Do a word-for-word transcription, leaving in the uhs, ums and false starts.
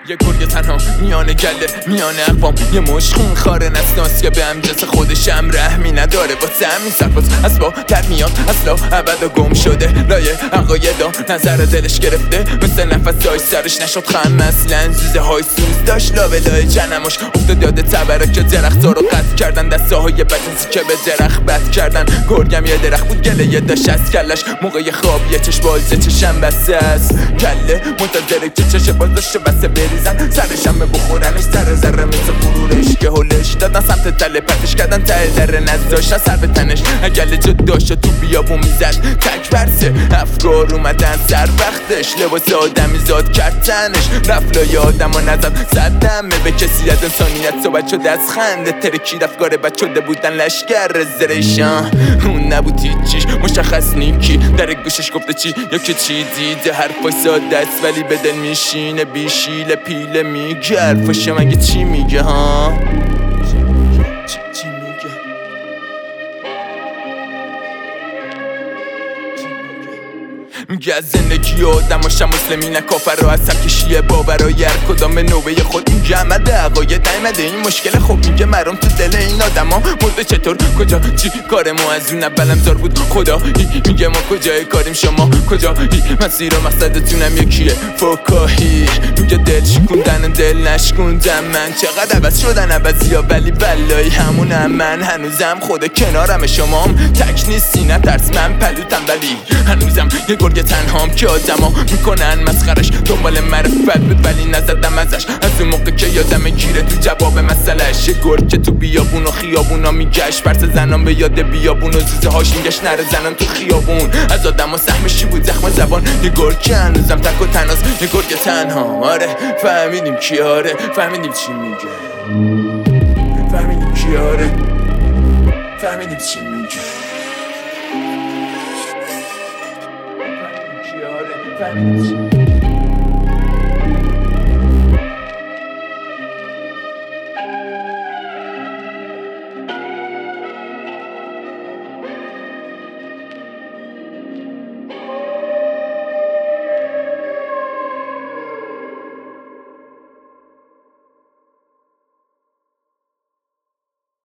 یه گرگ تنها میانه گله میانه اقوام، یه مشخون خاره نسناس که به امجاز خودشم رحمی نداره. واسه همین سرباز از با در میاد اصلا ابدا گم شده لایه عقایدا نظر دلش گرفته مثل نفس های سرش نشد خم. اصلا زوزه های سوز داشت لابلای جنمش افتاد یاد تبرک که درخت ها رو قطع کردن، دسته های بدنزی که به درخت بد کردن. گرگم یه درخت بود گله یه داشت از کلش موقع خواب یه چشم بازه چشم بسته است کله منتظره که چشم باز داشته بسته بریزن سرشم بخورنش سر ذره مثل غرورش که هلش دادن سمت تله پرتش کردن ته در نزداشتن سر به تنش اگل جدا شد تو بیابون میزد تک برسه افکار اومدن سر وقتش لباس آدمی زاد کرد تنش رفلای آدم ها نزد زدمه به کسی از انسانیت صحبت شده از خنده ترکید افکار بد شده بودن لشگر زرشان اون نبود هیچیش مشخص نیکی در گوشش گفته چی یا که چی دیده حرفای ساده است ولی به دل میشینه بیشیل پیله میگه حرفاش مگه چی میگه ها چی میگه میگه از زندگی آدماشم مسلمی نه کافر و از سبک شیعه باورای هر کدام نوبه خود میگه عمد عقاید نیمده این مشکل خوب میگه مرام تو دل این آدما مرده چطور کجا چی کار ما از اون اولم زار بود خدا میگه ما کجای کاریم شما کجا مسیر و مقصدتونم یکیه فکاهی میگه دل شکوندن دل نشکوندم من چقدر عوض شدن عوضی ها ولی بلایی همونم من هنوزم خود کنارم شمام تک نیستی نترس من پلوتم ولی هنوزم یه گرگ تنهام که آدما میکنن مسخرش دنبال معرفت بود ولی نزدم ازش از اون موقع که یادم گیره تو جواب مسئلهش یه گرگ که تو بیابون و خیابونا میگشت پرس زنان به یاد بیابون و زوزه هاش میگشت نره زنان تو خیابون از آدم و سهمشی بود زخم زبان یه گرگ که هنوزم تک و تناس یه گرگ تنها آره فهمیدیم کی آره فهمیدیم چی میگه فهمیدیم کی آره فهمیدیم چی میگه فهمیدیم چی